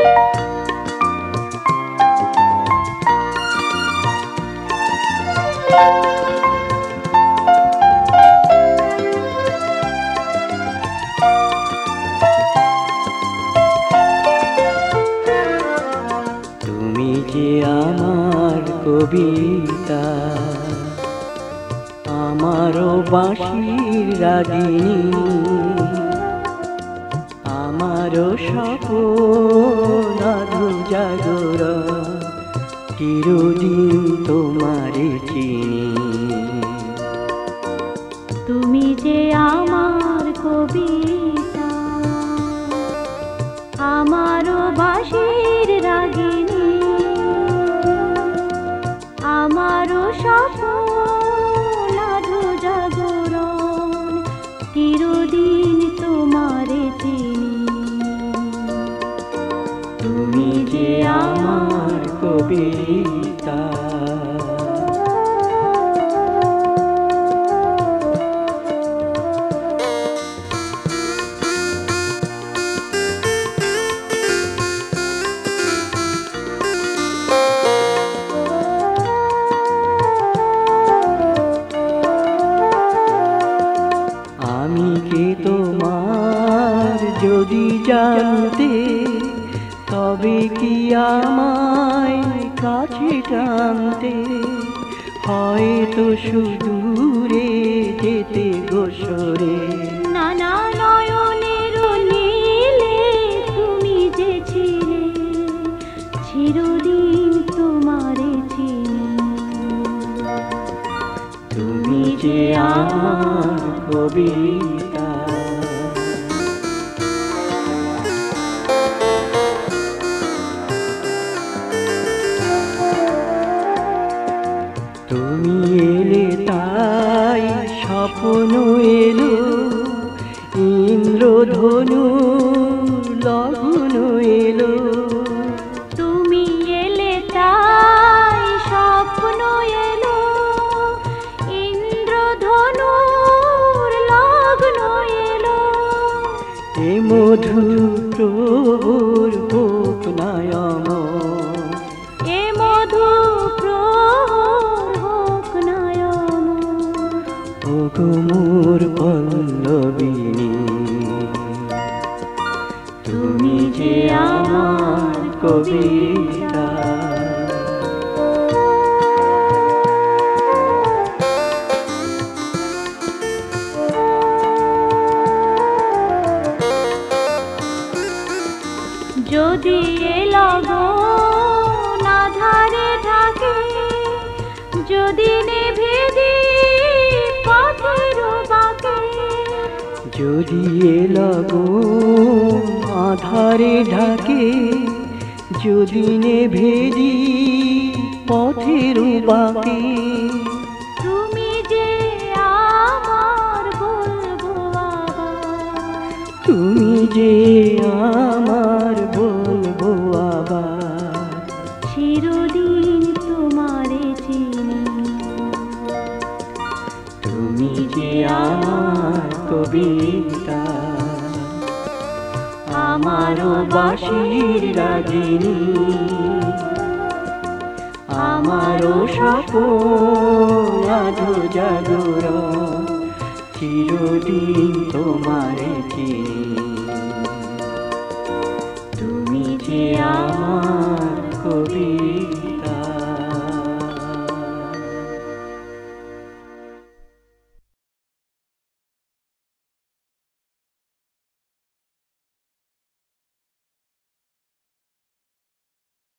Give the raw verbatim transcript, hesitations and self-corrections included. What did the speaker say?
তুমি যে আমার কবিতা, আমারও বাঁশির রাগিনী, আমারও স্বপ্ন আধো জাগরণ, চিরদিন তোমারে চিনি। তুমি যে আমার কবিতা, আমারও বাঁশির রাগিনী, আমারও স্বপ্ন আধো জাগরণ, চিরদিন তোমারে চিনি। তুমি যে আমার কবিতা। আমি কে তোমার যদি জানতে, তবে কি আমায় কাছে টানতে, হয়তো সুদূরে যেতে গোসরে। নানা নয়নের নীলে তুমি যে ছিলে, চিরদিন তোমারে চিনি। তুমি যে আমার কবিতা। তুমি এলে তাই স্বপ্ন এলো, ইন্দ্রধনু লগ্ন এলো। তুমি এলে তাই স্বপ্ন এলো, ইন্দ্রধনুর লগ্ন এলো। এ মধুর প্রহর হোক নায়ম, এ মধু প্রহর হোক নায়ম। ও গো মোর পল্লবিনী, তুমি যে আমার কবিতা। যদি এ লগন আধারে ঢাকে, যদি নেভে দীপ পথের বাঁকে, যদি এ লগন আধারে ঢাকে, যদি নেভে দীপ পথের বাঁকে। তুমি যে আমার বলবো আবার, তুমি যে আমার বলবো আবার, চিরদিন তোমারে চিনি। তুমি যে আমার কবিতা, আমারও বাঁশির রাগিনী, আমারও স্বপ্ন আধো জাগরণ, চিরদিন তোমারে চিনি। তুমি যে আমার